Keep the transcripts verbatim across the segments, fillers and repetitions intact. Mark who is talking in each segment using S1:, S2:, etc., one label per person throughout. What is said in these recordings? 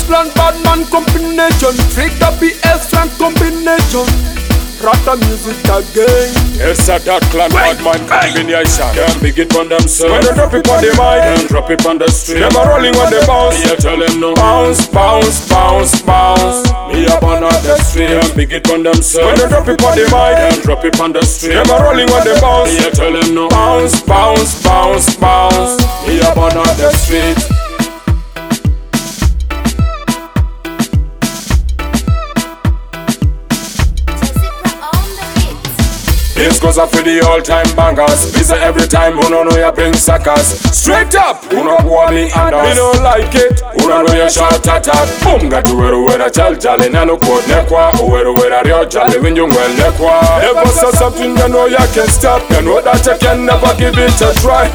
S1: Clan Badman combination, Freak the B S Frank combination. Rata music again.
S2: It's a that Clan Badman combination. Them big it on themselves. When they drop it on the mic, them drop it on the street. Them a rolling when they bounce. Me a tell them no. Bounce, bounce, bounce, bounce. Me up on the street. Them big it on themselves. When they drop it on the mic, them drop it on the street. Them a rolling when they bounce. Me a tell them no. Bounce, bounce, bounce, bounce. Me up on the street. This goes up for the all-time bangers. Busy every time, who no know you bring suckers. Straight up, who no go me under. Me don't like it, who no know you shout at at. Boom, got to wear a wear a chal chal in a no code nekwa. Who wear a wear a real chal when you well nekwa. Never say something you know you can stop. You know that you can never give it a try.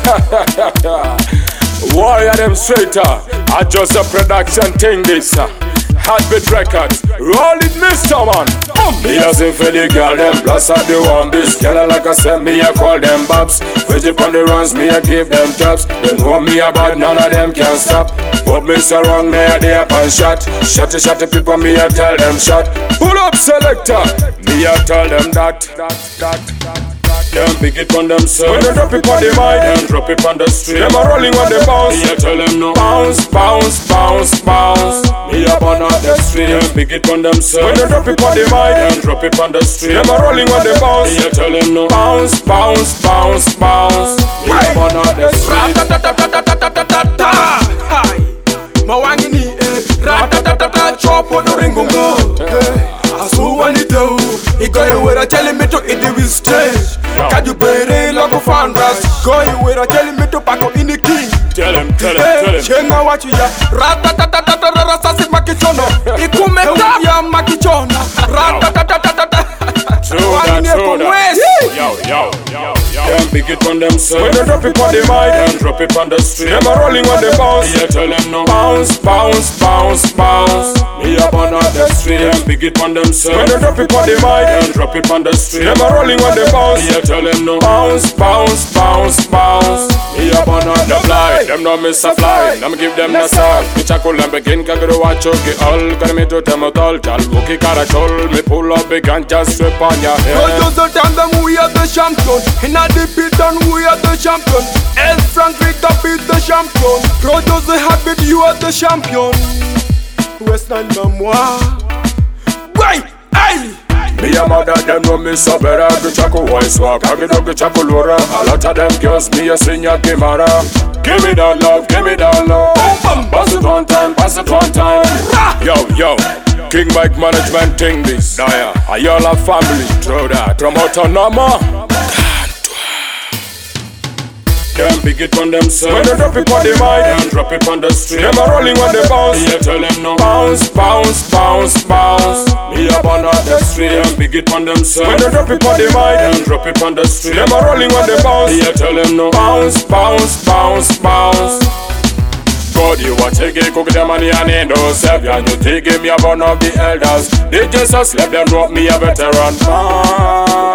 S2: Why are them straighter? I just a production thing this. Heartbeat Records, roll it, Mister Man. Boom! Me a sing for the girl, them plus I do one this. Girl like I said, me a call them babs. Visit on the runs, me a give them taps. They know me about, none of them can stop. But me so wrong, me a day up and shot. Shotty shotty people, me a tell them shot. Pull up selector, me a tell them that. That, that, that. Them big it on themselves. When they drop it on the mic, them drop it on the street. Them a rolling when they bounce. Me a tell them no. Bounce, bounce, bounce, bounce. Me up on the street. Them big it on themselves. When they drop it on the mic, them drop it on the street. Them a rolling when they bounce. Me a tell them no. Bounce, bounce, bounce, bounce. Me up on the street.
S1: Ra-ta-ta-ta-ta-ta-ta-ta-ta. Hi, mawangini eh. Ra-ta-ta-ta-ta. Chop on the ring go. I saw one it do. He go with a telling me to eat the stage. Can you bear it like a fan brass? Go with a telling me to pack up in the king.
S2: Tell him, tell him, tell him.
S1: Chenga wachi ya Ratatatatata sasi makichono. Ikumeta ya makichono. Ratatatatata.
S2: True that, true that. Yo, yo, yo, yo. Them big it on themselves. When they drop it on the mic, them drop it on the street. Them a rolling when they bounce. Yeah, tell them no. Bounce, bounce, bounce, bounce. Me up on the street. Them big it on themselves. When they drop it on the mic, them drop it on the street. Them a rolling when they bounce. Yeah, tell them no. Bounce, bounce, bounce, bounce. Me up on the fly. Them no miss a fly. Them give them the side. Me chakul and begin kaguru wachoki all. Kani me to them all. Chal wuki karachol. Me pull up big and just strip on your head.
S1: Produce the time them we are the champion. In a the beat and we are the champion. El Frank Victor beat the champion. Produce the habit, you are the champion. Westland Memoir. Wait, hey!
S2: Me a mother, them know me so better. Go chako voice walk, I go go chako lora. A lot of them girls, me a sing ya kimara. Give me that love, give me that love. Pass it one time, pass it one time. Yo, yo, King Mike Management thing this. Daya, a y'all a family. Throw that, from Autonoma. Them big it on themselves. When they drop it on the mic, them drop it on the street. Them a rolling when they bounce. Yeah, tell them no. Bounce, bounce, bounce, bounce. Me up on the street. Them big it on themselves. When they drop it on the mic, them drop it on the street. Them a rolling when they bounce. Yeah, tell them no. Bounce, bounce, bounce, bounce. God, you a take it, cook them money and ain't no self. And you take me a one of the elders. They just a slap them, drop me a veteran.